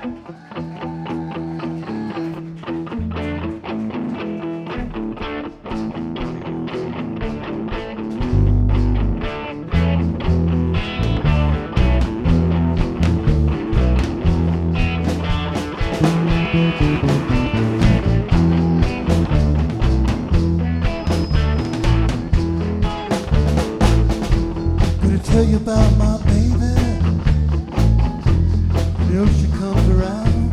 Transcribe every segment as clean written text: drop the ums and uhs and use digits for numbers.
Gonna tell you about my baby. You know she comes around.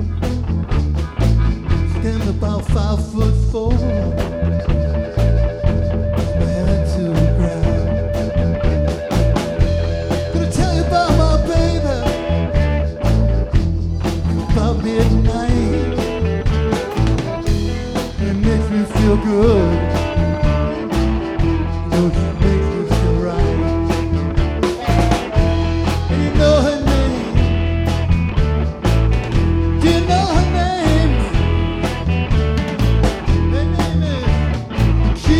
Stands about 5'4". My head to the ground. Gonna tell you about my baby. About midnight. It makes me feel good. You know she makes me feel right. And you know her name. Do you know her name? Her name is She.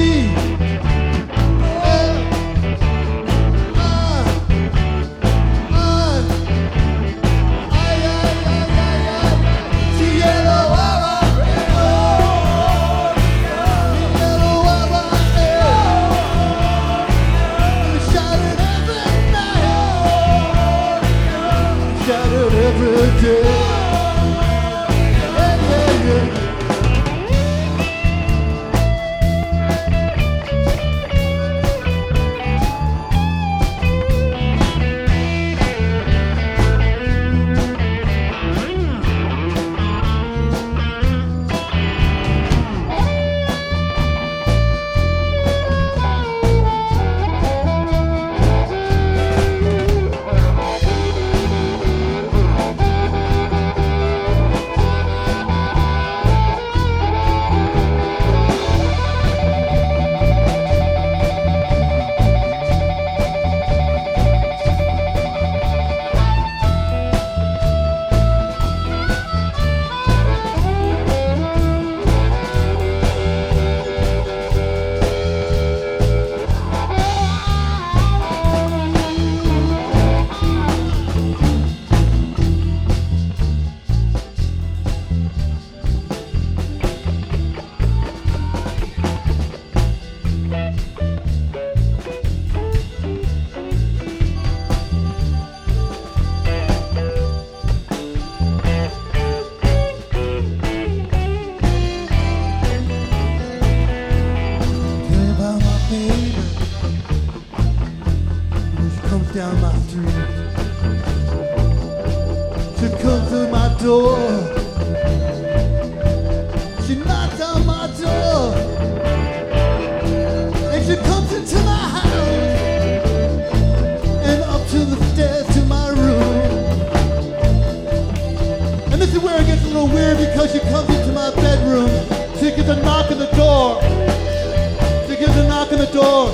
Every day. Yeah, yeah, yeah. Down my street, she comes to my door, she knocks on my door, and she comes into my house, and up to the stairs to my room. And this is where it gets a little weird, because she comes into my bedroom, she gives a knock on the door, she gives a knock on the door.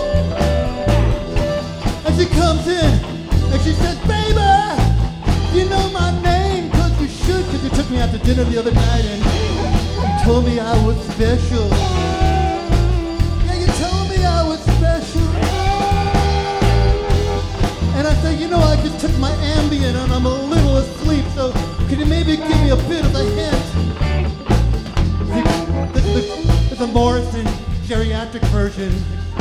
She comes in and she says, baby, you know my name, cause you should, cause you took me out to dinner the other night and you told me I was special. Yeah, you told me I was special. And I said, you know, I just took my Ambien and I'm a little asleep, so can you maybe give me a bit of a hint? This is the Morrison geriatric version.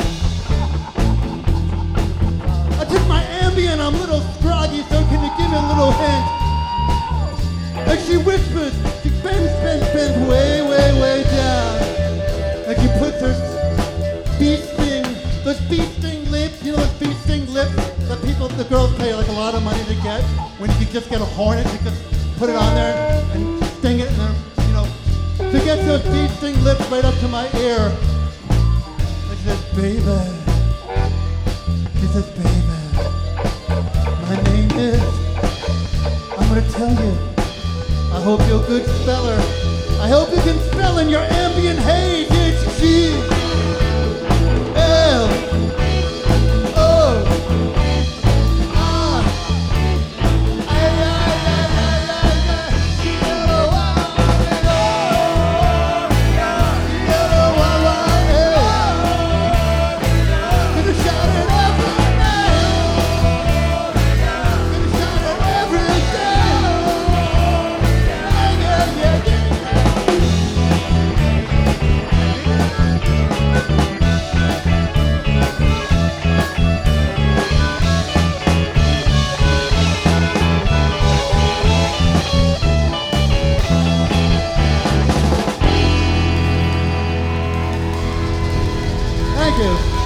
I took my Ambien, I'm a little scroggy, so can you give me a little hint? And she whispers, she bends way, way, way down. And she puts her bee sting, those bee sting lips, you know those bee sting lips that the girls pay like a lot of money to get? When you just get a hornet, you just put it on there and sting it, and then, you know. She gets those bee sting lips right up to my ear. And she says, baby. She says, baby, my name is, I'm gonna tell you, I hope you're a good speller. I hope you can spell in your Ambien haze. It's you.